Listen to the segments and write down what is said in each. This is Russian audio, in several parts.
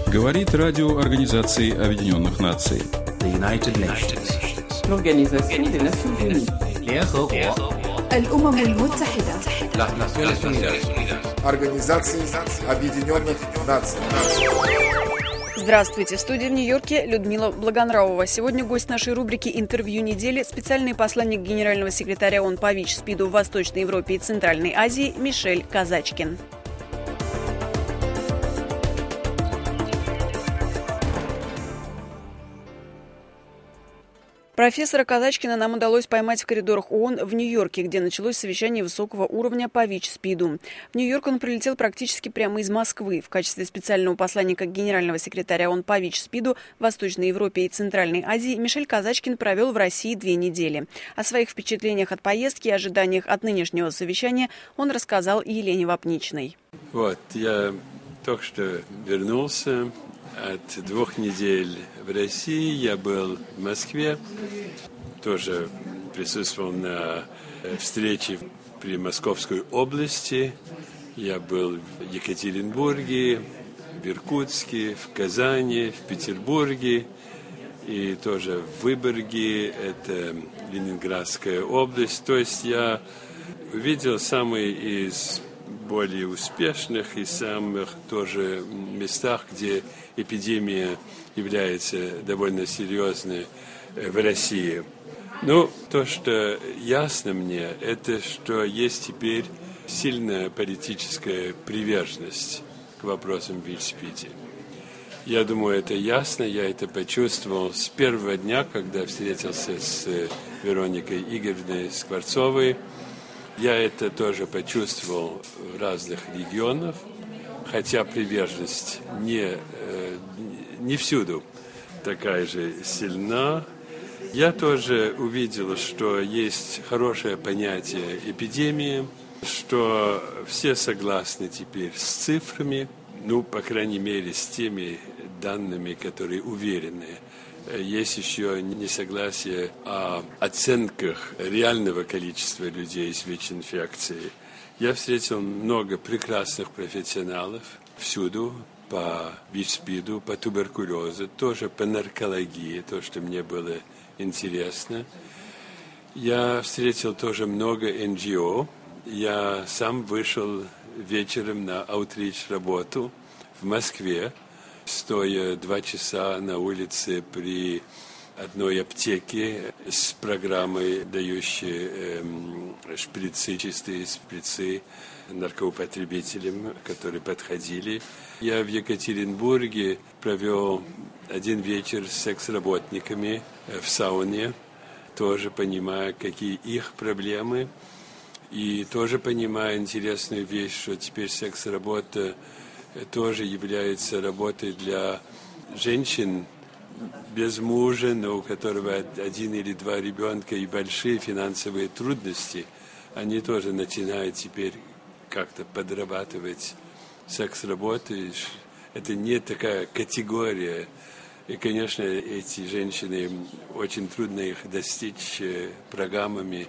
Говорит радио Организации Объединенных Наций. L'Organisation des Nations Unies. الأمم المتحدة. Организации Объединенных Наций. Здравствуйте. В студии в Нью-Йорке Людмила Благонравова. Сегодня гость нашей рубрики «Интервью недели» специальный посланник генерального секретаря ООН по ВИЧ-СПИДу в Восточной Европе и Центральной Азии Мишель Казачкин. Профессора Казачкина нам удалось поймать в коридорах ООН в Нью-Йорке, где началось совещание высокого уровня по ВИЧ-СПИДу. В Нью-Йорк он прилетел практически прямо из Москвы. В качестве специального посланника генерального секретаря ООН по ВИЧ-СПИДу в Восточной Европе и Центральной Азии Мишель Казачкин провел в России 2 недели. О своих впечатлениях от поездки и ожиданиях от нынешнего совещания он рассказал Елене Вапничной. Я только что вернулся от 2 недель в России. Я был в Москве, тоже присутствовал на встрече при Московской области. Я был в Екатеринбурге, в Иркутске, в Казани, в Петербурге и тоже в Выборге, это Ленинградская область. То есть я увидел самые из более успешных и самых тоже местах, где эпидемия является довольно серьезной в России. То, что ясно мне, это что есть теперь сильная политическая приверженность к вопросам ВИЧ-СПИДа. Я думаю, это ясно, я это почувствовал с первого дня, когда встретился с Вероникой Игоревной Скворцовой. Я это тоже почувствовал в разных регионах, хотя приверженность не всюду такая же сильна. Я тоже увидел, что есть хорошее понятие эпидемии, что все согласны теперь с цифрами, по крайней мере, с теми данными, которые уверены. Есть еще несогласие о оценках реального количества людей с ВИЧ-инфекцией. Я встретил много прекрасных профессионалов всюду по ВИЧ-СПИДу, по туберкулезу, тоже по наркологии, то, что мне было интересно. Я встретил тоже много НГО. Я сам вышел вечером на аутрич-работу в Москве, стоя 2 часа на улице при одной аптеке с программой, дающей шприцы, чистые шприцы наркоупотребителям, которые подходили. Я в Екатеринбурге провел 1 вечер с секс-работниками в сауне, тоже понимая, какие их проблемы. И тоже понимая интересную вещь, что теперь секс-работа тоже является работой для женщин без мужа, но у которого 1 или 2 ребенка и большие финансовые трудности. Они тоже начинают теперь как-то подрабатывать секс-работой. Это не такая категория. И, конечно, эти женщины, очень трудно их достичь программами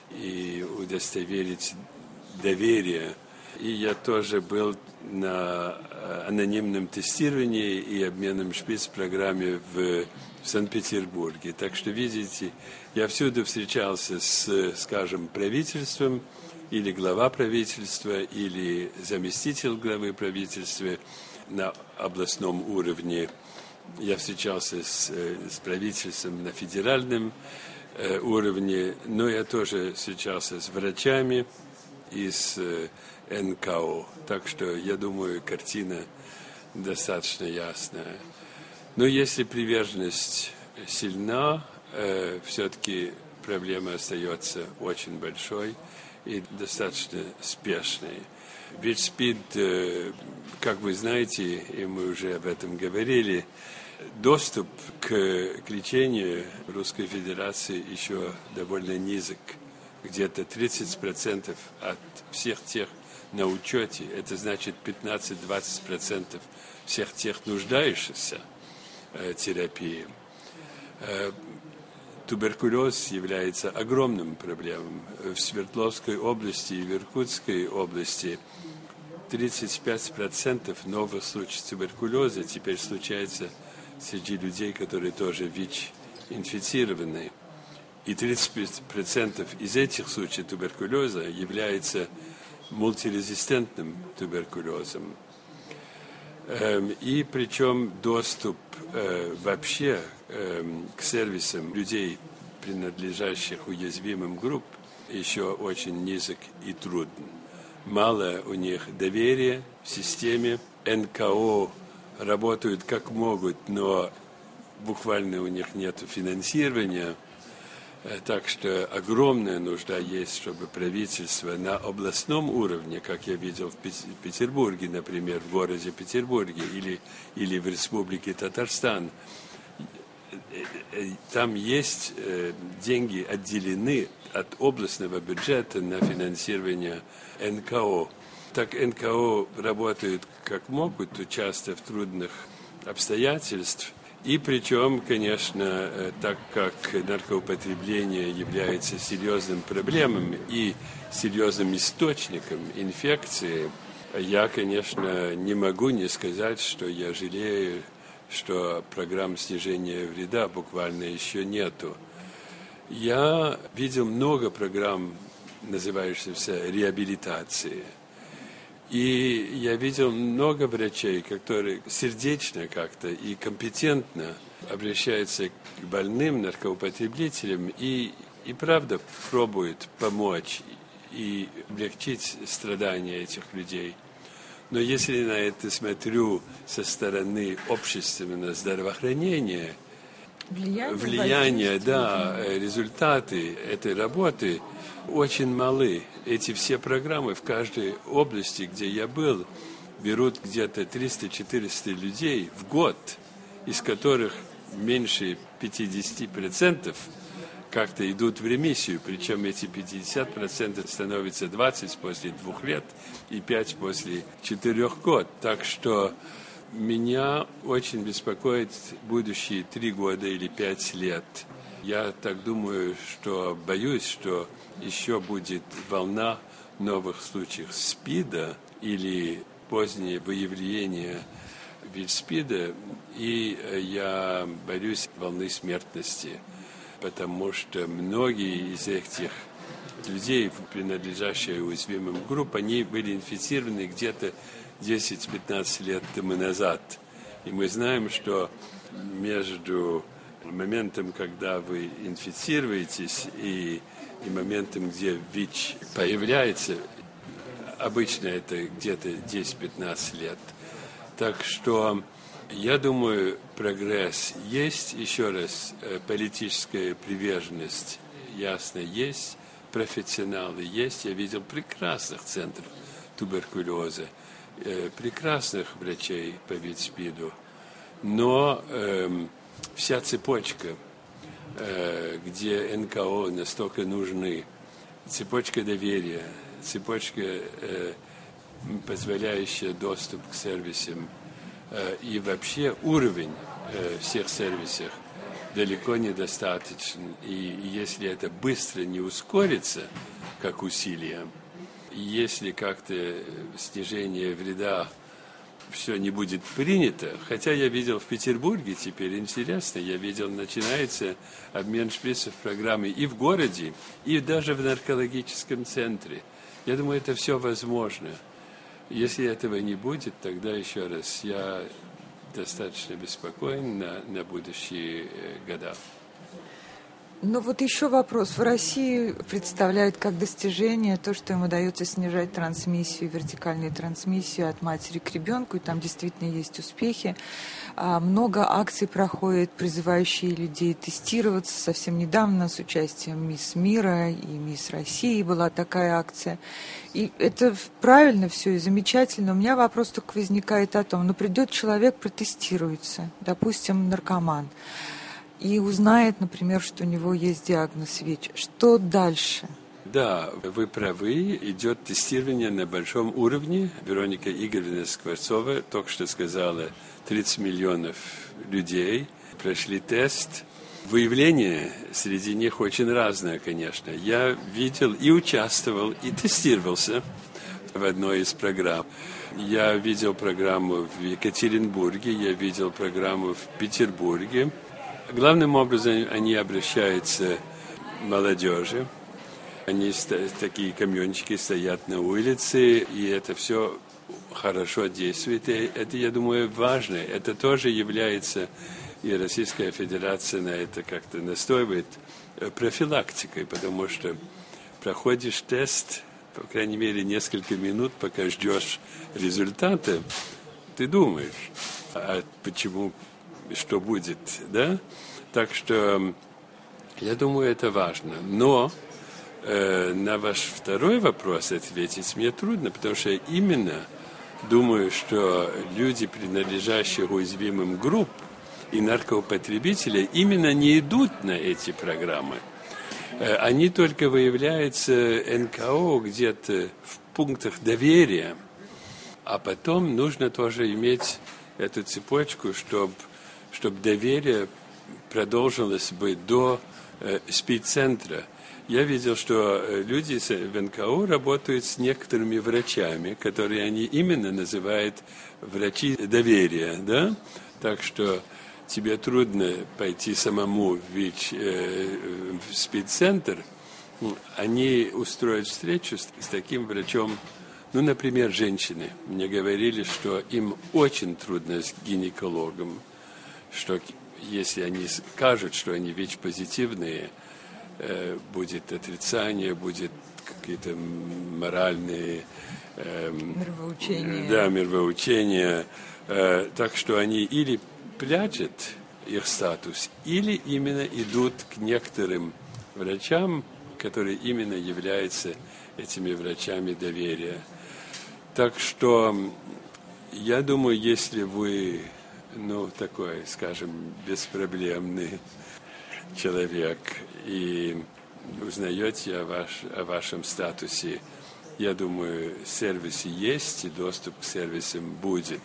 и удостоверить доверие. И я тоже был на анонимном тестировании и обменном шприц-программе в Санкт-Петербурге. Так что, видите, я всюду встречался с, скажем, правительством, или глава правительства, или заместитель главы правительства на областном уровне. Я встречался с правительством на федеральном уровне, но я тоже встречался с врачами и с НКО. Так что, я думаю, картина достаточно ясная. Но если приверженность сильна, все-таки проблема остается очень большой и достаточно спешной. ВИЧ-СПИД, как вы знаете, и мы уже об этом говорили, доступ к лечению в Российской Федерации еще довольно низок. Где-то 30% от всех тех на учете, это значит 15-20% всех тех нуждающихся терапии. Туберкулез является огромным проблемой. В Свердловской области и в Иркутской области 35% новых случаев туберкулеза теперь случается среди людей, которые тоже ВИЧ-инфицированы. И 30% из этих случаев туберкулеза является мультирезистентным туберкулезом. И причем доступ вообще к сервисам людей, принадлежащих уязвимым группам, еще очень низок и труден. Мало у них доверия в системе. НКО работают как могут, но буквально у них нет финансирования. Так что огромная нужда есть, чтобы правительство на областном уровне, как я видел в Петербурге, например, в городе Петербурге или в Республике Татарстан, там есть деньги отделены от областного бюджета на финансирование НКО. Так НКО работают как могут, часто в трудных обстоятельствах. И причем, конечно, так как наркоупотребление является серьезным проблемой и серьезным источником инфекции, я, конечно, не могу не сказать, что я жалею, что программ снижения вреда буквально еще нету. Я видел много программ, называющихся реабилитацией. И я видел много врачей, которые сердечно как-то и компетентно обращаются к больным наркоупотребителям и правда пробуют помочь и облегчить страдания этих людей. Но если на это смотрю со стороны общественного здравоохранения, влияние, да, результаты этой работы очень малы. Эти все программы в каждой области, где я был, берут где-то 300-400 людей в год, из которых меньше 50% как-то идут в ремиссию. Причем эти 50% становятся 20 после 2 лет и 5 после 4 год. Так что меня очень беспокоит будущие 3 года или 5 лет. Я так думаю, что боюсь, что еще будет волна новых случаев СПИДа или позднее выявление ВИЧ-СПИДа, и я боюсь волны смертности, потому что многие из этих людей, принадлежащих уязвимым группам, они были инфицированы где-то 10-15 лет тому назад. И мы знаем, что между моментом, когда вы инфицируетесь, и моментом, где ВИЧ появляется, обычно это где-то 10-15 лет. Так что я думаю, прогресс есть. Еще раз, политическая приверженность, ясно, есть. Профессионалы есть. Я видел прекрасных центров туберкулеза, прекрасных врачей по ВИЧ-СПИДу. Но вся цепочка, где НКО настолько нужны, цепочка доверия, цепочка, позволяющая доступ к сервисам, и вообще уровень всех сервисов далеко недостаточен. И если это быстро не ускорится, как усилия, если как-то снижение вреда все не будет принято, хотя я видел в Петербурге теперь, интересно, я видел, начинается обмен шприцев программы и в городе, и даже в наркологическом центре. Я думаю, это все возможно. Если этого не будет, тогда еще раз, я достаточно беспокоен на будущие года. Ну вот еще вопрос. В России представляют как достижение то, что им удается снижать трансмиссию, вертикальную трансмиссию от матери к ребенку, и там действительно есть успехи. Много акций проходит, призывающие людей тестироваться. Совсем недавно с участием Мисс Мира и Мисс России была такая акция. И это правильно все и замечательно. У меня вопрос только возникает о том, придет человек, протестируется, допустим, наркоман, и узнает, например, что у него есть диагноз ВИЧ. Что дальше? Да, вы правы. Идет тестирование на большом уровне. Вероника Игоревна Скворцова только что сказала, 30 миллионов людей прошли тест. Выявление среди них очень разное, конечно. Я видел и участвовал, и тестировался в в одной из программ. Я видел программу в Екатеринбурге, я видел программу в Петербурге. Главным образом они обращаются к молодежи. Они такие каменчики стоят на улице, и это все хорошо действует. И это, я думаю, важно. Это тоже является, и Российская Федерация на это как-то настаивает, профилактикой, потому что проходишь тест, по крайней мере, несколько минут, пока ждешь результаты, ты думаешь, а почему, что будет, да? Так что я думаю, это важно. Но на ваш второй вопрос ответить мне трудно, потому что именно думаю, что люди, принадлежащие уязвимым группам и наркоупотребители, именно не идут на эти программы. Они только выявляются НКО где-то в пунктах доверия, а потом нужно тоже иметь эту цепочку, чтобы доверие продолжилось бы до СПИД-центра. Я видел, что люди в НКО работают с некоторыми врачами, которые они именно называют врачи доверия, да? Так что тебе трудно пойти самому в СПИД-центр, они устроят встречу с таким врачом. Ну, например, женщины. Мне говорили, что им очень трудно с гинекологом, что если они скажут, что они ВИЧ-позитивные, будет отрицание, будет какие-то моральные мировоучения. Да, мировоучения. Так что они или прячут их статус, или именно идут к некоторым врачам, которые именно являются этими врачами доверия. Так что я думаю, если вы, такой, скажем, беспроблемный человек и узнаете о вашем статусе, я думаю, сервисы есть и доступ к сервисам будет.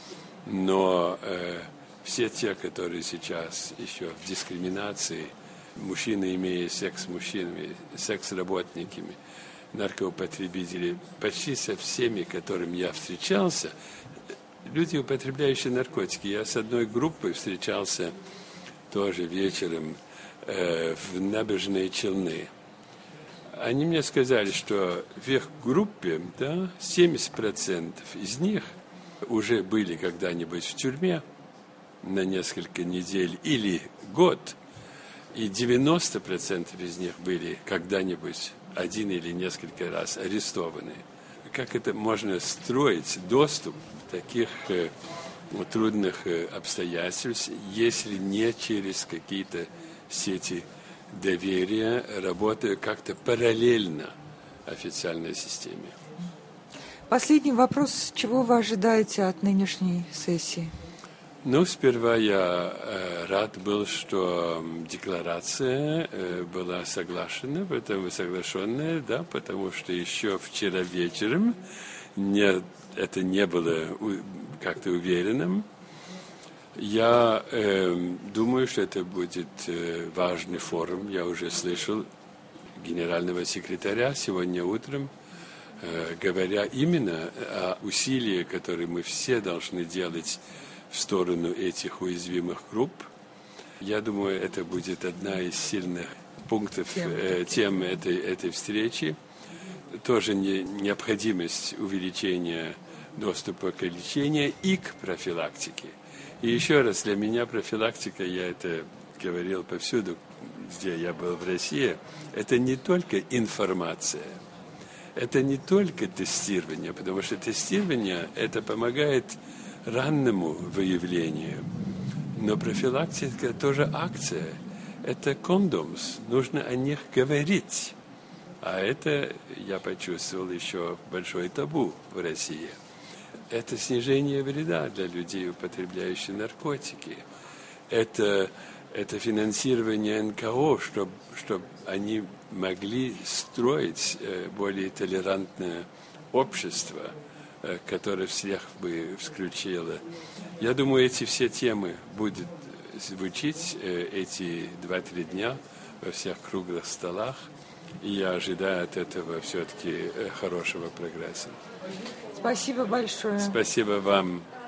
Но все те, которые сейчас еще в дискриминации, мужчины, имея секс с мужчинами, секс-работниками, наркоупотребители, почти со всеми, которыми я встречался, люди, употребляющие наркотики. Я с одной группой встречался тоже вечером в Набережные Челны. Они мне сказали, что в их группе 70% из них уже были когда-нибудь в тюрьме на несколько недель или год, и 90% из них были когда-нибудь один или несколько раз арестованы. Как это можно строить доступ таких трудных обстоятельств, если не через какие-то сети доверия, работая как-то параллельно официальной системе? Последний вопрос. Чего вы ожидаете от нынешней сессии? Сперва я рад был, что декларация была соглашена, соглашенная, потому что еще вчера вечером это не было как-то уверенным. Я думаю, что это будет важный форум. Я уже слышал генерального секретаря сегодня утром, говоря именно о усилиях, которые мы все должны делать в сторону этих уязвимых групп. Я думаю, это будет одна из сильных пунктов тем этой встречи. Тоже необходимость увеличения доступа к лечению и к профилактике. И еще раз, для меня профилактика, я это говорил повсюду, где я был в России, это не только информация, это не только тестирование, потому что тестирование это помогает раннему выявлению. Но профилактика тоже акция. Это кондомс. Нужно о них говорить. А это, я почувствовал, еще большой табу в России. Это снижение вреда для людей, употребляющих наркотики. Это финансирование НКО, чтобы они могли строить более толерантное общество, которое всех бы включило. Я думаю, эти все темы будут звучить эти 2-3 дня во всех круглых столах. И я ожидаю от этого все-таки хорошего прогресса. Спасибо большое. Спасибо вам.